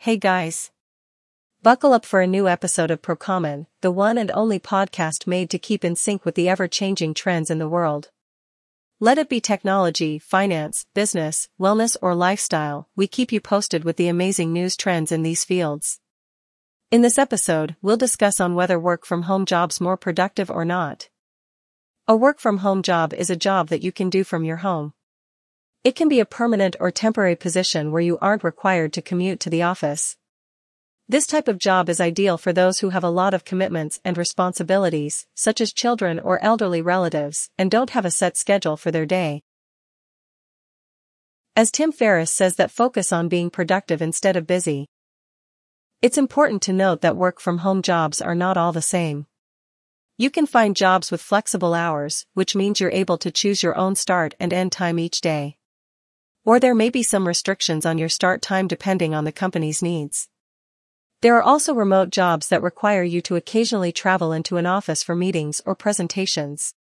Hey guys! Buckle up for a new episode of ProCommon, the one and only podcast made to keep in sync with the ever-changing trends in the world. Let it be technology, finance, business, wellness or lifestyle, we keep you posted with the amazing news trends in these fields. In this episode, we'll discuss on whether work-from-home job's more productive or not. A work-from-home job is a job that you can do from your home. It can be a permanent or temporary position where you aren't required to commute to the office. This type of job is ideal for those who have a lot of commitments and responsibilities, such as children or elderly relatives, and don't have a set schedule for their day. As Tim Ferriss says, that focus on being productive instead of busy. It's important to note that work-from-home jobs are not all the same. You can find jobs with flexible hours, which means you're able to choose your own start and end time each day. Or there may be some restrictions on your start time depending on the company's needs. There are also remote jobs that require you to occasionally travel into an office for meetings or presentations.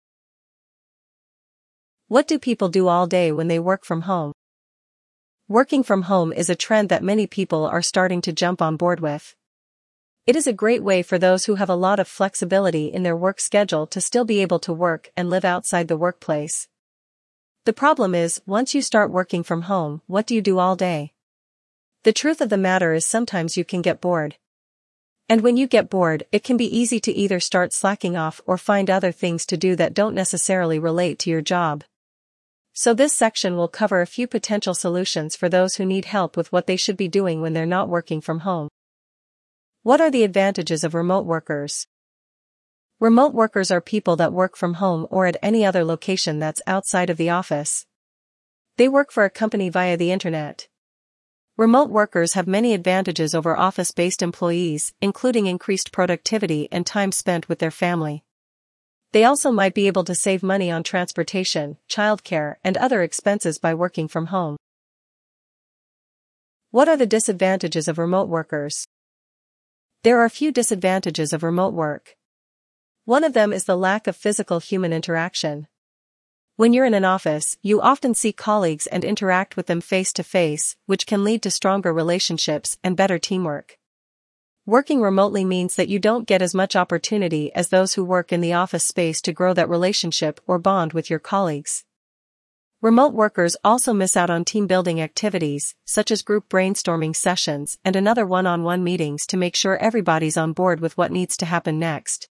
What do people do all day when they work from home? Working from home is a trend that many people are starting to jump on board with. It is a great way for those who have a lot of flexibility in their work schedule to still be able to work and live outside the workplace. The problem is, once you start working from home, what do you do all day? The truth of the matter is sometimes you can get bored. And when you get bored, it can be easy to either start slacking off or find other things to do that don't necessarily relate to your job. So this section will cover a few potential solutions for those who need help with what they should be doing when they're not working from home. What are the advantages of remote workers? Remote workers are people that work from home or at any other location that's outside of the office. They work for a company via the internet. Remote workers have many advantages over office-based employees, including increased productivity and time spent with their family. They also might be able to save money on transportation, childcare, and other expenses by working from home. What are the disadvantages of remote workers? There are a few disadvantages of remote work. One of them is the lack of physical human interaction. When you're in an office, you often see colleagues and interact with them face to face, which can lead to stronger relationships and better teamwork. Working remotely means that you don't get as much opportunity as those who work in the office space to grow that relationship or bond with your colleagues. Remote workers also miss out on team-building activities, such as group brainstorming sessions and another one-on-one meetings to make sure everybody's on board with what needs to happen next.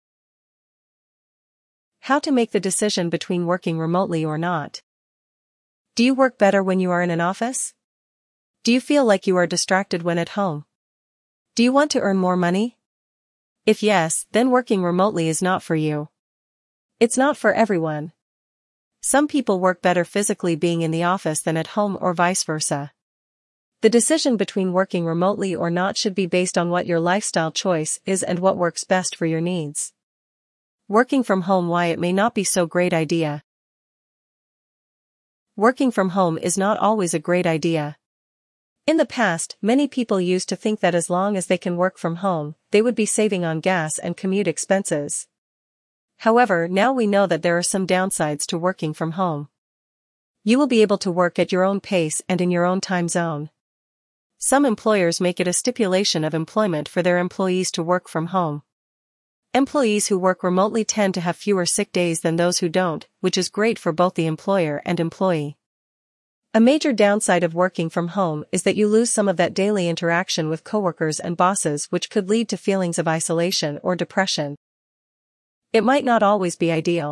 How to make the decision between working remotely or not. Do you work better when you are in an office? Do you feel like you are distracted when at home? Do you want to earn more money? If yes, then working remotely is not for you. It's not for everyone. Some people work better physically being in the office than at home or vice versa. The decision between working remotely or not should be based on what your lifestyle choice is and what works best for your needs. Working from home, why it may not be so great idea. Working from home is not always a great idea. In the past, many people used to think that as long as they can work from home, they would be saving on gas and commute expenses. However, now we know that there are some downsides to working from home. You will be able to work at your own pace and in your own time zone. Some employers make it a stipulation of employment for their employees to work from home. Employees who work remotely tend to have fewer sick days than those who don't, which is great for both the employer and employee. A major downside of working from home is that you lose some of that daily interaction with coworkers and bosses, which could lead to feelings of isolation or depression. It might not always be ideal.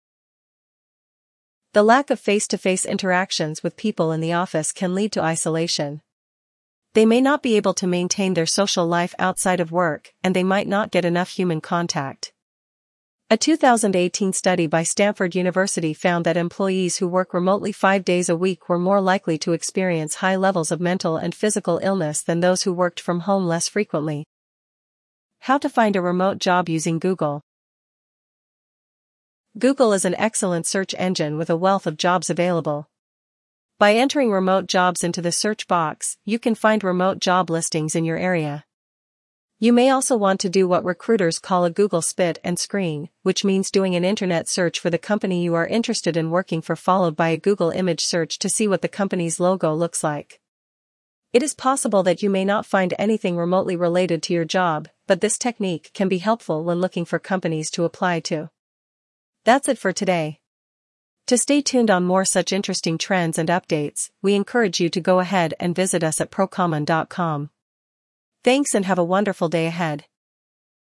The lack of face-to-face interactions with people in the office can lead to isolation. They may not be able to maintain their social life outside of work, and they might not get enough human contact. A 2018 study by Stanford University found that employees who work remotely 5 days a week were more likely to experience high levels of mental and physical illness than those who worked from home less frequently. How to find a remote job using Google. Google is an excellent search engine with a wealth of jobs available. By entering remote jobs into the search box, you can find remote job listings in your area. You may also want to do what recruiters call a Google spit and screen, which means doing an internet search for the company you are interested in working for followed by a Google image search to see what the company's logo looks like. It is possible that you may not find anything remotely related to your job, but this technique can be helpful when looking for companies to apply to. That's it for today. To stay tuned on more such interesting trends and updates, we encourage you to go ahead and visit us at procommon.com. Thanks and have a wonderful day ahead.